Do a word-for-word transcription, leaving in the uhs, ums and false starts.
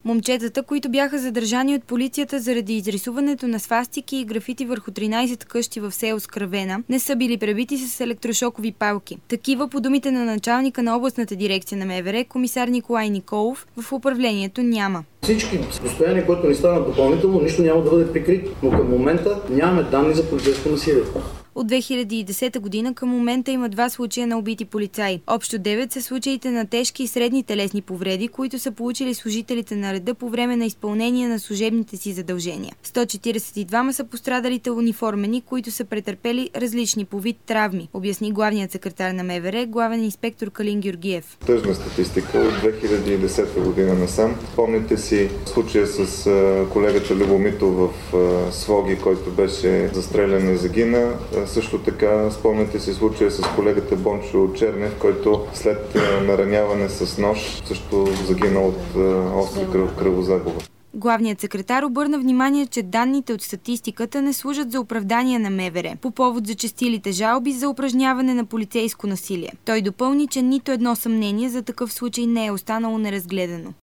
Момчетата, които бяха задържани от полицията заради изрисуването на свастики и графити върху тринайсет къщи в село Скравена, не са били пребити с електрошокови палки. Такива, по думите на началника на областната дирекция на МВР, комисар Николай Николов, в управлението няма. Всички постояния, които ни станат допълнително, нищо няма да бъде прикрито, но към момента нямаме данни за полицейско насилие. От две хиляди и десета година към момента има два случая на убити полицаи. Общо девет са случаите на тежки и средни телесни повреди, които са получили служителите на реда по време на изпълнение на служебните си задължения. сто четиридесет и двама са пострадалите униформени, които са претърпели различни по вид травми, обясни главният секретар на МВР, главен инспектор Калин Георгиев. Тъжна статистика от две хиляди и десета година насам. Помните си случая с колегата Любомитов в Своги, който беше застрелян и загина. Също така спомняте си случая с колегата Бончо Чернев, който след нараняване с нож също загинал от остра кръвозагуба. Главният секретар обърна внимание, че данните от статистиката не служат за оправдание на МВР по повод зачестилите жалби за упражняване на полицейско насилие. Той допълни, че нито едно съмнение за такъв случай не е останало неразгледано.